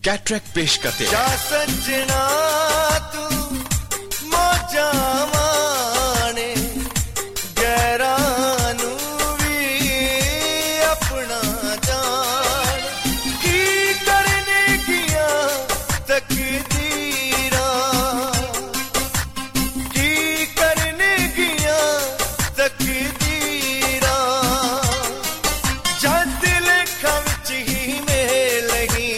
Cataract पेश करते हैं। जा सजना तू मौजा माने गैरानू भी अपना जान की करने किया तकदीरा की करने किया तकदीरा जद लेखा विच ही मेल ही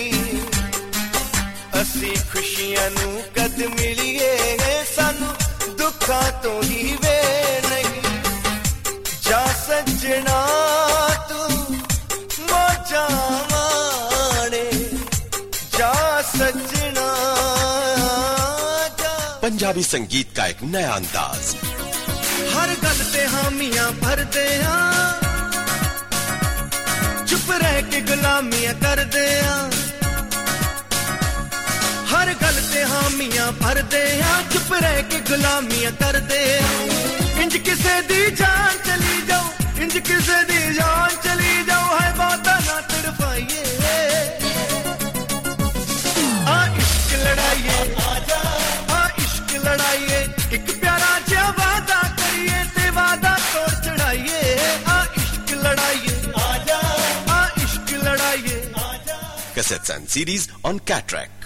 असी खुशियां नू कद मिलिए सानू दुखां तो ही वे नहीं जा सजना तू मौजा माने जा सजना जा। पंजाबी संगीत का एक नया अंदाज, हर गल ते हामियां भरदे हां चुप रह के गुलामियां करदे हां हर गल ते हामियां भरदे हां चुप रह के गुलामियां करदे इंज किसे दी जान चली जाओ इंज किसे दी जान चली जाओ है बाता ना तड़पाइए आ इश्क लड़ाइए आजा आ इश्क लड़ाइए एक प्यारा सा वादा करिए ते वादा तोड़ चढ़ाइए आ इश्क लड़ाइए आजा आ इश्क लड़ाइए आजा। Cassettes and CDs on Cataract.